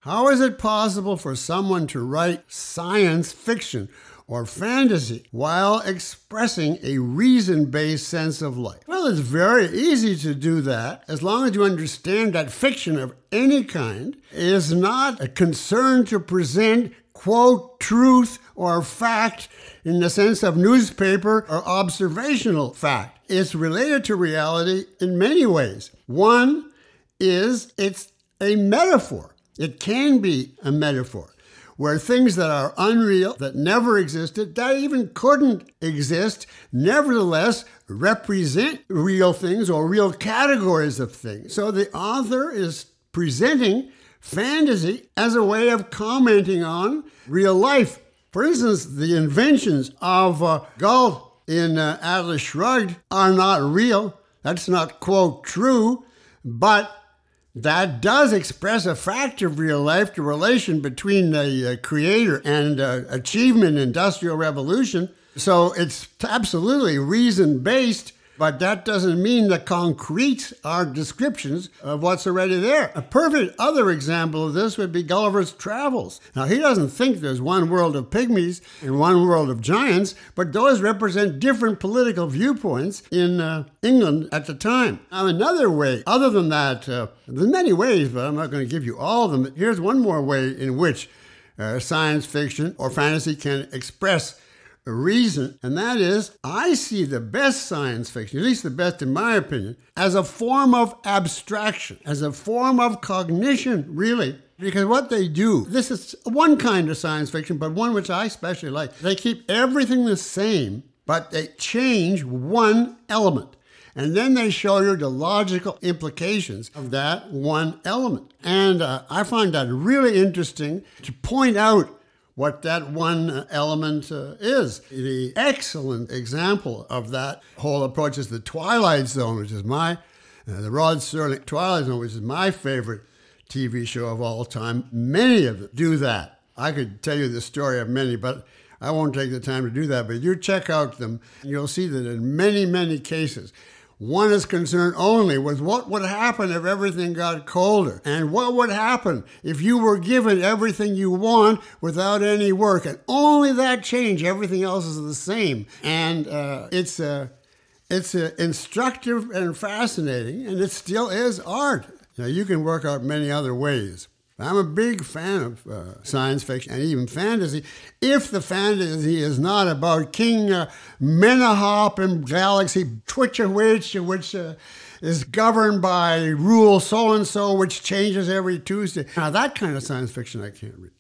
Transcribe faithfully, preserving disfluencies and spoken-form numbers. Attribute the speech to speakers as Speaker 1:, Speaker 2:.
Speaker 1: How is it possible for someone to write science fiction or fantasy while expressing a reason-based sense of life? Well, it's very easy to do that as long as you understand that fiction of any kind is not a concern to present, quote, truth or fact in the sense of newspaper or observational fact. It's related to reality in many ways. One is it's a metaphor. It can be a metaphor, where things that are unreal, that never existed, that even couldn't exist, nevertheless represent real things or real categories of things. So the author is presenting fantasy as a way of commenting on real life. For instance, the inventions of uh, Galt in uh, Atlas Shrugged are not real. That's not, quote, true, but that does express a fact of real life, the relation between the uh, creator and uh, achievement, industrial revolution. So it's absolutely reason-based, but that doesn't mean the concrete are descriptions of what's already there. A perfect other example of this would be Gulliver's Travels. Now, he doesn't think there's one world of pygmies and one world of giants, but those represent different political viewpoints in uh, England at the time. Now, another way, other than that, uh, there's many ways, but I'm not going to give you all of them. Here's one more way in which uh, science fiction or fantasy can express a reason, and that is, I see the best science fiction, at least the best in my opinion, as a form of abstraction, as a form of cognition, really. Because what they do, this is one kind of science fiction, but one which I especially like. They keep everything the same, but they change one element. And then they show you the logical implications of that one element. And uh, I find that really interesting to point out what that one element uh, is. The excellent example of that whole approach is the Twilight Zone, which is my, uh, the Rod Serling Twilight Zone, which is my favorite T V show of all time. Many of them do that. I could tell you the story of many, but I won't take the time to do that. But you check out them, and you'll see that in many, many cases, one is concerned only with what would happen if everything got colder, and what would happen if you were given everything you want without any work, and only that change, everything else is the same. And uh, it's uh, it's uh, instructive and fascinating, and it still is art. Now, you can work out many other ways. I'm a big fan of uh, science fiction and even fantasy, if the fantasy is not about King uh, Menahop and Galaxy Twitchawitch, which uh, is governed by rule so-and-so, which changes every Tuesday. Now, that kind of science fiction I can't read.